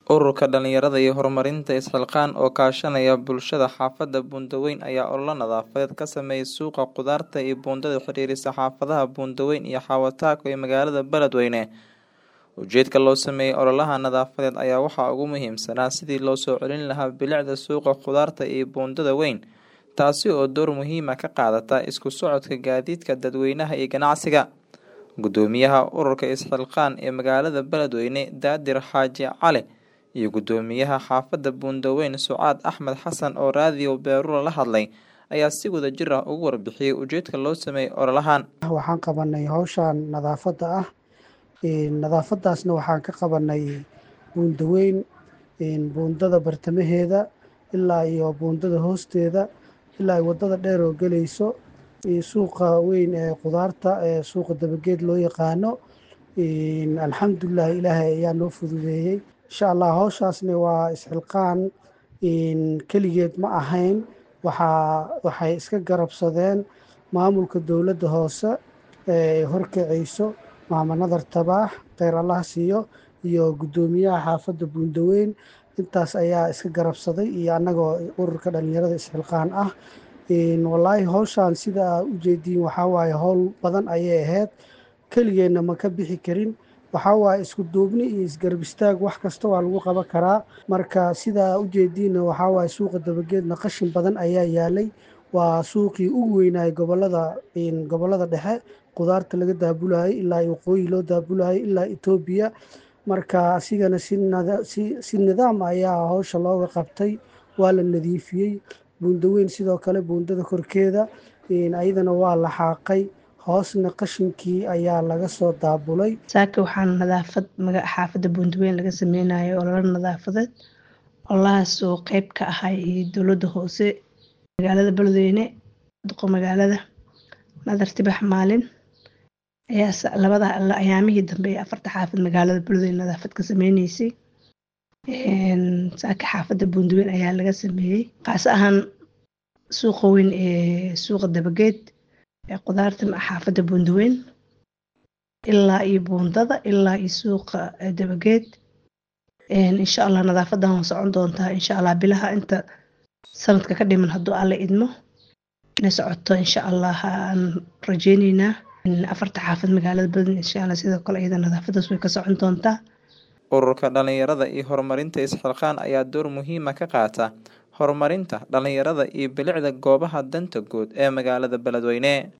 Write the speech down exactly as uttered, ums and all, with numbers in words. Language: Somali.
Ururka dhalinyarada iyo horumarinta isxilqaan oo kaashanaya bulshada xaafadda Buundaweyn ayaa olole nadaafadeed ka sameeyay suuqa khudaarta iyo buundada xiriirisa xaafadaha Buundaweyn iyo Xawataako ee magaalada Beledweyne. Ujeedka loo sameeyay ololaha nadaafadeed ayaa waxaa ugu muhiimsanaa sidii loo soo celin lahaa bilicda suuqa khudaarta iyo buundada weyn, taasi oo door muhiim ah ka qaadata isku socodka gaadiidka dadweynaha iyo ganacsiga. Gudoomiyaha ururka isxilqaan ee magaalada Beledweyne Daadir Xaaji Cali iyo gudoomiyaha xaafadda Buundaweyn Sucaad Axmed Xasan oo raadiyo Beerula la hadlay ayaa si wada jir ah ugu warbixiyay ujeedka loo sameeyay ololahan. Waxaan qabanay hawshan nadaafadda ah. Nadaafadaasna waxaan ka qabanay Buundaweyn, buundada bartamaheeda ilaa iyo buundada hoosteeda ilaa wadada dheer oo galayso suuqa weyn ee khudaarta ee suuqa Dabageed loo yaqaano. Alxamdulillaah Ilaahay ayaa noo fududeeyay. Insha Allah hawshaasna waa isxilqaan keligeed ma ahayn, waxaa waxay iska garabsadeen maamulka dowladda hoose ee horkacayso Maama Nadar Tabaax kheyr Allah siiyo iyo gudoomiyaha xaafadda Buundaweyn. Intaas ayaa iska garabsaday iyo annagoo ururka dhalinyarada isxilqaan ah. Wallaahi hawshan sida u jeediin waxaa waaye hawl badan ayay ahayd, keligeedna ma ka bixi karin. Waxaa waaye isku duubni iyo isgarab istaag wax kasta waa lagu qaban karaa. Marka sida u jeediinna waxaa waaye suuqa Dabageedna qashin badan ayaa yaalay. Waa suuqii ugu weynaa gobolada gobolada dhexe khudaarta laga daabulayo ilaa waqooyi loo daabulayo ilaa Itoobiya. Marka asigana si si si nidaam ayaa hawsha looga qabtay, waa la nadiifiyey. Buundaweyn sidoo kale buundada korkeeda ayadana waa la xaaqay, hoosna qashinkii ayaa laga soo daabulay. Saaka waxaan nadaafad xaafadda Buundaweyn laga sameynayo olole nadaafadeed. Ololahaas oo qayb ka ahay dowladda hoose magaalada Beledweyne, duqa magaalada Nadar Tabaax maalin ayaa labada ayaamihii dambe afarta xaafad magaalada Beledweyne nadaafad ka sameynaysay. Saaka xaafadda Buundaweyn ayaa laga sameeyay, qaas ahaan suuqa weyn ee suuqa Dabageed ee khudaarta xaafadda Buundaweyn ilaa iyo buundada ilaa iyo suuqa Dabageed. Insha Allah nadaafadan waa socon doontaa insha Allah bilaha inta sanadka ka dhiman hadduu Alle idmo inay socoto insha Allah aan rajeynaynaa afarta xaafad magaalada Beledweyne insha Allah sidoo kale iyada nadaafadaas way ka socon doontaa. Ururka dhalinyarada iyo horumarinta isxilqaan ayaa door muhiim ah ka qaata horumarinta dhalinyarada iyo bilicda goobaha danta guud ee magaalada Beledweyne.